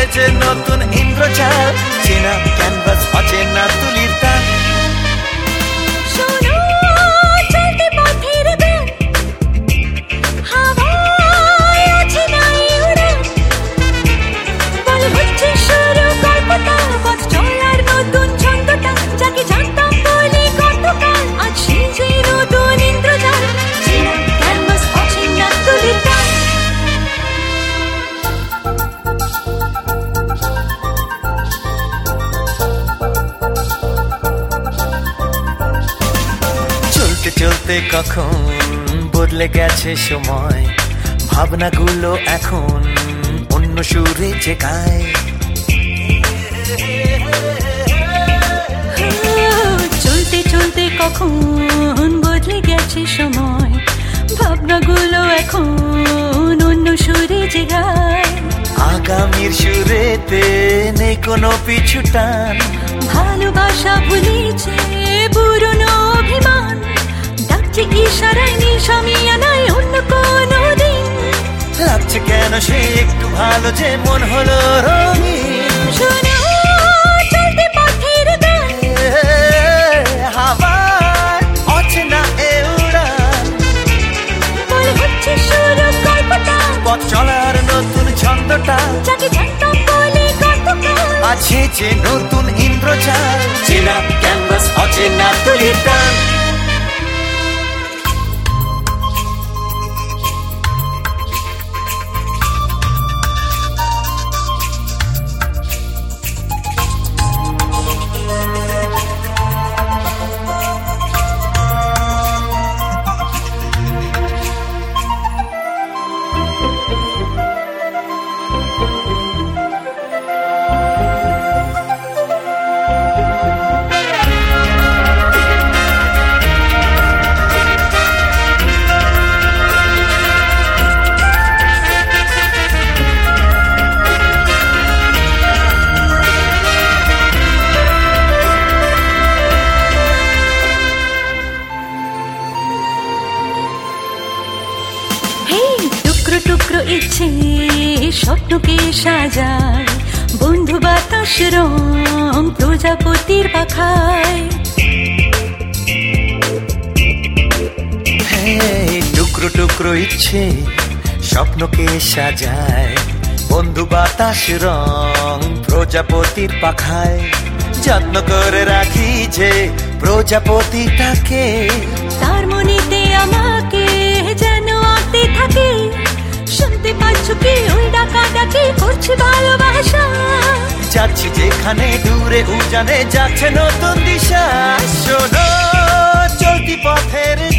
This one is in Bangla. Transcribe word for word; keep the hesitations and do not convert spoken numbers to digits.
এসেছে নতুন ইন্দ্রজাল, চেনা ক্যানভাস অচেনা তুলির টান। চলতে চলতে কখন বদলে গেছে সময়, ভাবনাগুলো এখন অন্য সুরে জেগায়। চলতে চলতে কখন বদলে গেছে সময়, ভাবনাগুলো এখন অন্য সুরে জেগায়। আগামীর সুরেতে নেই কোনো পিছু টান, ভালোবাসা ভুলেছে পুরনো অভিমান, ডাকছে ইশারায় নিশামিয়ানায় অন্য কোনো দিন। লাগছে কেন সে একটু ভালো যে মন হলো রঙিন। শোনো চলতে পথের গান, হাওয়ায় অচেনা এ উড়ান, বলে হচ্ছে শুরু গল্পটা, পথ চলার নতুন ছন্দটা, যাকে জানতাম বলে গতকাল। আছে যে নতুন ইন্দ্রজাল, চেনা ক্যানভাস অচেনা তুলির টান। টুকরো টুকরো ইচ্ছে স্বপ্নকে সাজায়, বন্ধু বাতাস রং প্রজাপতির পাখায়। টুকরো টুকরো ইচ্ছে স্বপ্নকে সাজায়, বন্ধু বাতাস রং প্রজাপতির পাখায়। যত্ন করে রাখি যে প্রজাপতিটাকে, তার মনেতে আমাকে যেন আঁকতে থাকে। শুনতে পাচ্ছ কি ওই ডাকা ডাকি করছে ভালোবাসা, যাচ্ছি যেখানে দূরে উজানে যাচ্ছে নতুন দিশা। শোনো চলতি পথের